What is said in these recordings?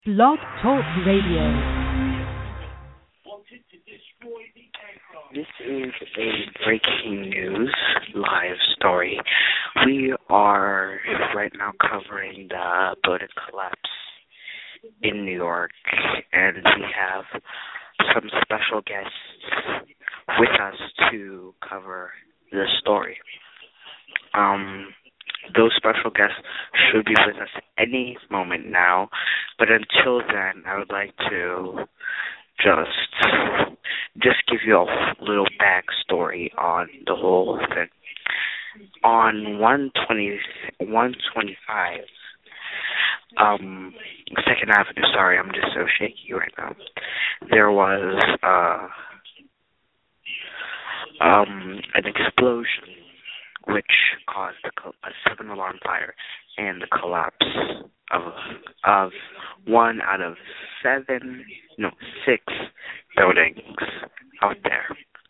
Blog Talk Radio. This is a breaking news live story. We are right now covering the building collapse in New York, and we have some special guests with us to cover the story. Those special guests should be with us any moment now, but until then, I would like to just give you a little backstory on the whole thing. On 125, 2nd Avenue, sorry, I'm just so shaky right now, there was an explosion which caused a 7-alarm fire and the collapse of one out of 6 buildings out there.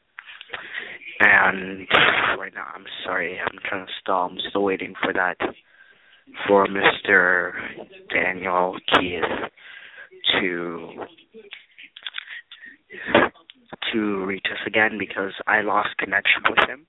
And right now, I'm sorry, I'm trying to stall. I'm still waiting for that, for Mr. Daniel Keith to reach us again, because I lost connection with him.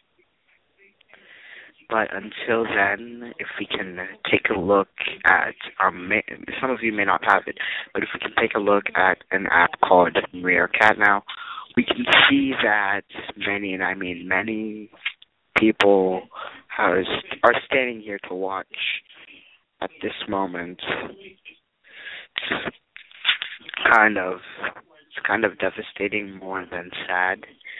But until then, if we can take a look at, some of you may not have it, but if we can take a look at an app called Meerkat now, we can see that many people are standing here to watch at this moment. It's kind of devastating more than sad.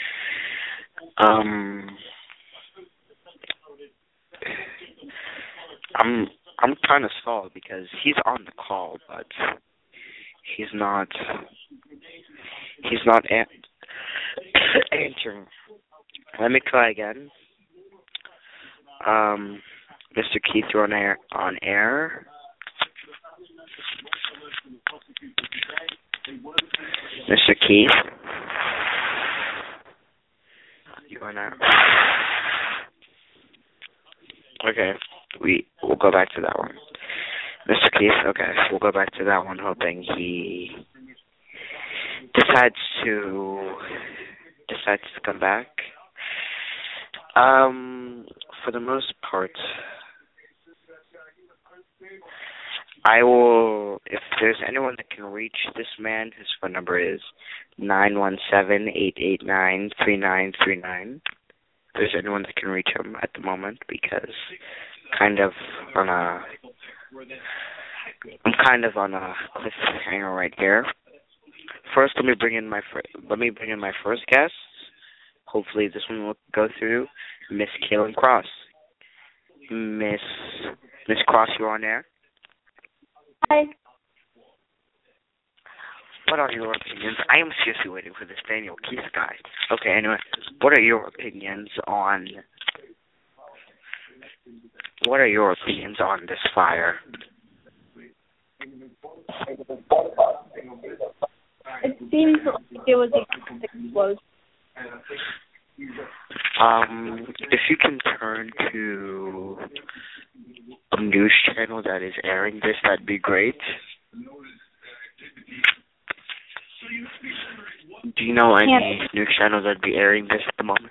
I'm kind of stalled because he's on the call, but he's not answering. Let me try again. Mr. Keith, you're on air. Mr. Keith, you're on air. Okay, we'll go back to that one. Mr. Keith, okay, we'll go back to that one, hoping he decides to come back. For the most part, I will, if there's anyone that can reach this man, his phone number is 917-889-3939. If there's anyone that can reach him at the moment, because I'm kind of on a cliffhanger right here. First, let me bring in my first guest. Hopefully, this one will go through. Miss Kaylin Cross. Miss Cross, you're on air. Hi. What are your opinions? I am seriously waiting for this Daniel Keith guy. Okay, anyway, what are your opinions on this fire? It seems like it was an explosion. If you can turn to a news channel that is airing this, that'd be great. Do you know any news channels that'd be airing this at the moment?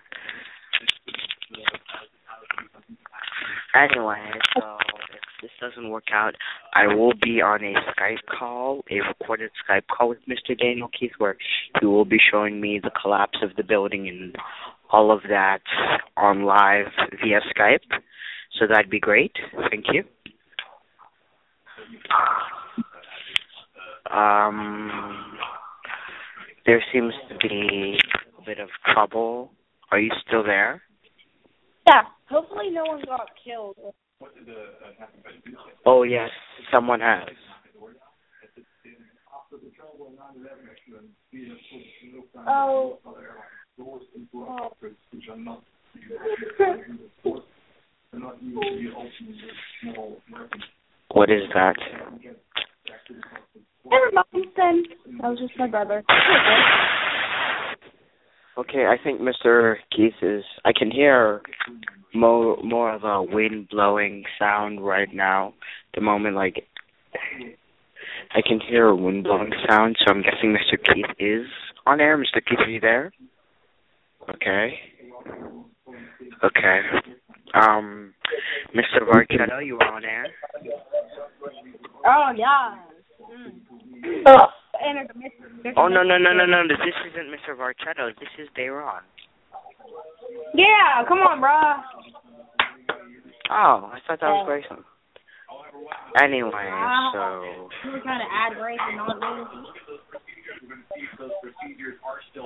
Anyway, so if this doesn't work out, I will be on a recorded Skype call with Mr. Daniel Keith, where he will be showing me the collapse of the building and all of that on live via Skype. So that'd be great. Thank you. There seems to be a bit of trouble. Are you still there? Yeah, hopefully no one got killed. Oh, yes, someone has. Oh. What is that? Never mind then. That was just my brother. Okay, I think Mr. Keith I can hear more of a wind blowing sound right now. The moment, I can hear a wind blowing sound, so I'm guessing Mr. Keith is on air. Mr. Keith, are you there? Okay. Okay. Mr. Varchetto, you are on air? Oh, yeah. Oh, no. This isn't Mr. Varchetto. This is Dayron. Yeah, come on, bro. Oh, I thought that was Grayson. Anyway, so... You were trying to add Grayson on this. I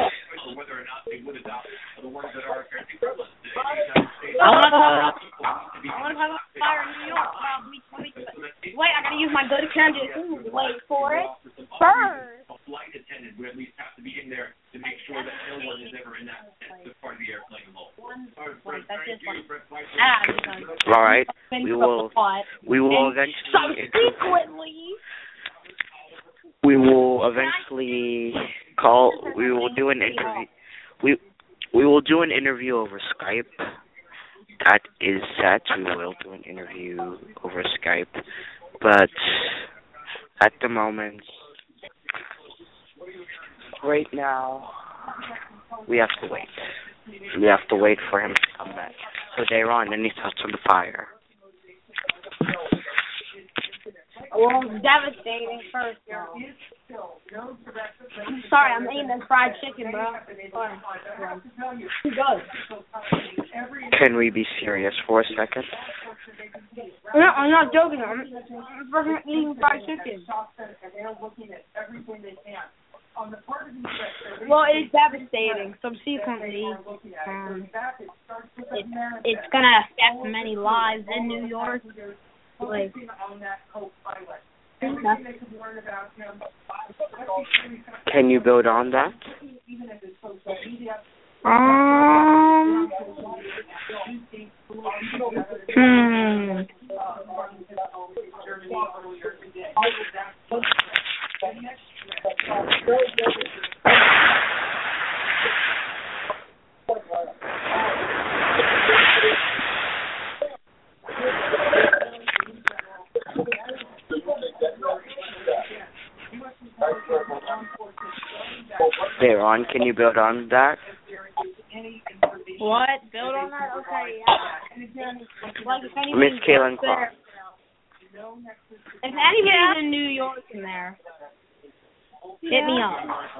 want to talk about fire in New York. Wait, I gotta use my good transit. Wait for it. First. A flight attendant would at least have to be in there to make sure that no one is ever in that part of the airplane alone. That's just like all right, we will eventually. Subsequently. We will eventually call. We will do an interview. We will do an interview over Skype. That is set. We will do an interview over Skype, but at the moment, right now, we have to wait. We have to wait for him to come back. So, Dayron, any thoughts on the fire? Well, devastating first, though. I'm sorry, I'm eating this fried chicken, bro. Good. Can we be serious for a second? No, I'm not joking. I'm fucking eating fried chicken. Well, it's devastating. Subsequently, it's gonna affect many lives in New York. Like, can you build on that? Dayron, can you build on that? What? Build on that? Okay, yeah. Like, if Miss Kaylin Clark. If anybody's in New York in there, hit me up.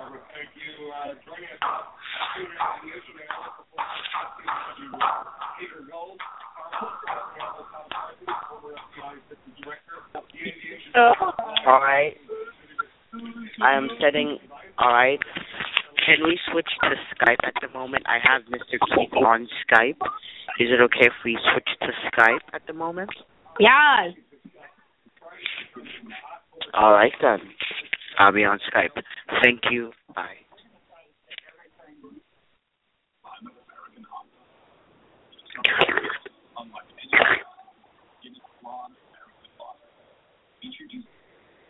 All right. I am setting. All right. Can we switch to Skype at the moment? I have Mr. Keith on Skype. Is it okay if we switch to Skype at the moment? Yeah. All right, then. I'll be on Skype. Thank you. Bye. Introduce